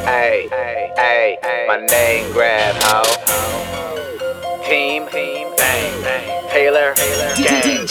Ay, my name grab, ho. Team, bang, Taylor, gang,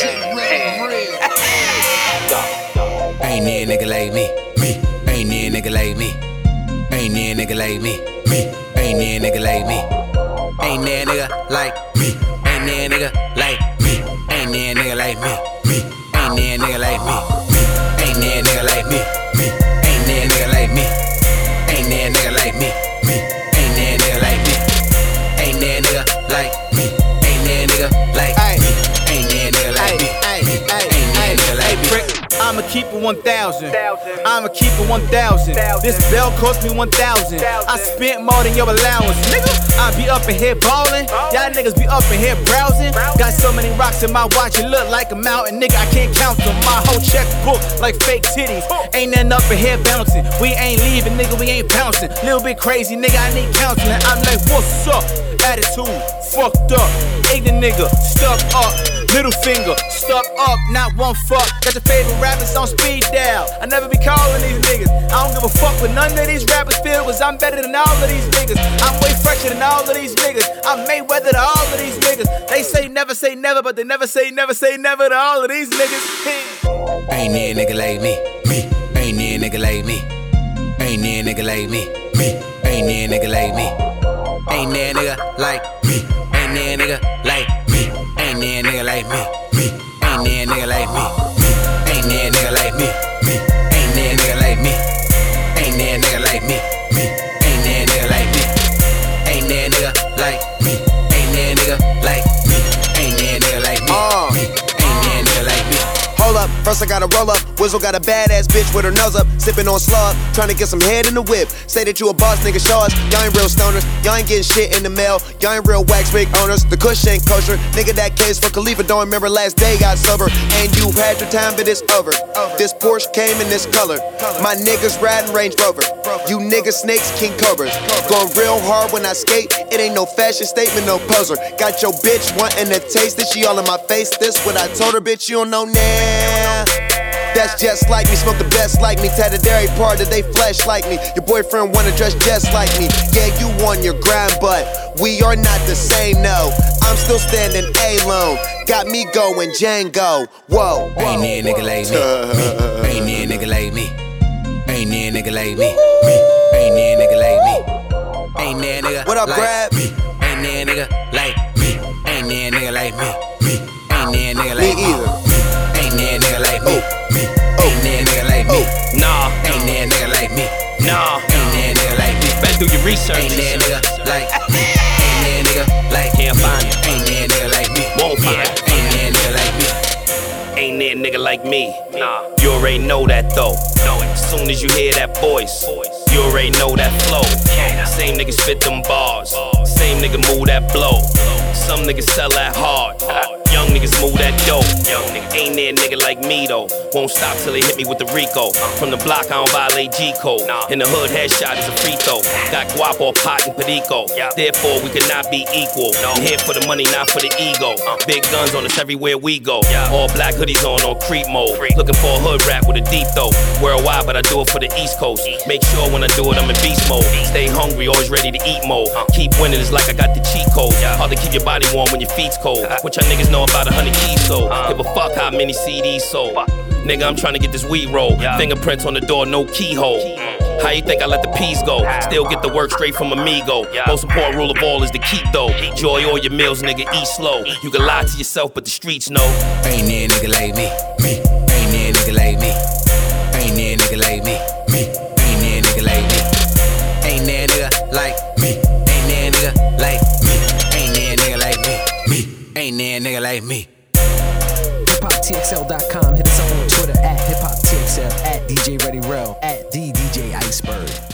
Ain't near a nigga like me. Ain't near a nigga like me. Ain't near a nigga like me. Ain't near a nigga like me. Ain't near a nigga like me. Ain't near a nigga like me. Ain't near a nigga like me. Ain't near a nigga like me. Ain't near a nigga like me. Ain't near a nigga like me. Ain't near a nigga like me. Ain't near a nigga like me. Ain't near a nigga like me. Ain't near a nigga like me. Ain't near a nigga like me. Ain't near a nigga like me. I'ma keep it 1,000. I'ma keep it 1,000. This bell cost me 1,000. I spent more than your allowance, nigga. I be up in here ballin'. Y'all niggas be up in here browsing. Got so many rocks in my watch, it look like a mountain, nigga. I can't count them. My whole checkbook like fake titties. Ain't nothing up in here bouncing. We ain't leaving, nigga. We ain't bouncing. Little bit crazy, nigga. I need counseling. I'm like, what's up? Attitude fucked up. Ignorant nigga, stuck up. Middle finger, stuck up, not one fuck. Got your favorite rappers on speed dial. I never be calling these niggas. I don't give a fuck what none of these rappers feel, cause I'm better than all of these niggas. I'm way fresher than all of these niggas. I'm Mayweather to all of these niggas. They say never, but they never say never to all of these niggas. Ain't near a nigga like me. Ain't near a nigga like me. Ain't near a nigga like me. Ain't near a nigga like me. Ain't near a nigga like me. Ain't near a nigga like me. Ain't near a nigga like me. Ain't near a nigga like me. Ain't near a nigga like me. Ain't near a nigga like me. Ain't near a nigga like me. Ain't near a nigga like me. Ain't near a nigga like me. Ain't near a nigga like me. Ain't near a nigga like me. Ain't near a nigga like me. Hold up, first I gotta roll up. Wizzle got a badass bitch with her nose up, sippin' on slug, trying to get some head in the whip. Say that you a boss, nigga, show us. Y'all ain't real stoners, y'all ain't getting shit in the mail. Y'all ain't real wax wig owners, the kush ain't kosher. Nigga, that case for Khalifa, don't remember last day got sober. And you had your time, but it's over. This Porsche came in this color. My niggas riding Range Rover. You niggas snakes, king cobras. Going real hard when I skate, it ain't no fashion statement, no poser. Got your bitch wanting to taste it, she all in my face. This what I told her, bitch, you don't know now. That's just like me, smoke the best like me. Tatted every part of they flesh like me. Your boyfriend wanna dress just like me. Yeah, you on your grind, but we are not the same, no. I'm still standing alone. Got me going Django. Whoa. Ain't near a nigga like me. Ain't near a nigga like me. Ain't near a nigga like me. Ain't near a nigga like me. Ain't near a nigga. What up, like Brad? Me. Ain't near a nigga like me. Ain't near a nigga like me. Ain't near a nigga like me either. Ain't near a nigga like me. Ain't near a nigga like me. Nah. Ain't near a nigga like me. Nah. Ain't near a nigga like me. Better do your research. Ain't near a nigga like me. Ain't near a nigga like me. Can't find it. Ain't near a nigga like me. Won't find it. Ain't near a nigga like me. Ain't near a nigga like me. Nah. You already know that though. As soon as you hear that voice, you already know that flow. Same niggas spit them bars. Same nigga move that blow. Some niggas sell that hard. Young niggas move that dope. Ain't there a nigga like me though. Won't stop till they hit me with the Rico. From the block I don't violate G-code. In the hood headshot is a free throw. Got guap or pot and perico. Therefore we could not be equal. Here for the money, not for the ego. Big guns on us everywhere we go. All black hoodies on creep mode. Looking for a hood rap with a deep throat. Worldwide but I do it for the East Coast. Make sure when I do it I'm in beast mode. Stay hungry, always ready to eat mode. Keep winning, it's like I got the cheat code. Hard to keep your body warm when your feet's cold. What y'all niggas know about 100 keys sold? Give a fuck how many CDs sold. Nigga, I'm trying to get this weed roll. Fingerprints on the door, no keyhole. How you think I let the peas go? Still get the work straight from Amigo. Most important rule of all is to keep though. Enjoy all your meals, nigga, eat slow. You can lie to yourself, but the streets know. Ain't near a nigga like me. Ain't near a nigga like me. Ain't near a nigga like me. Ain't near a nigga like me. Ain't near a nigga like me. Ain't near a nigga like me. Ain't near a nigga like me. Ain't near a nigga like me. HipHopTXL.com. Hit us up on Twitter @HipHopTXL, @DJ Ready Rel, @the DJ Iceberg.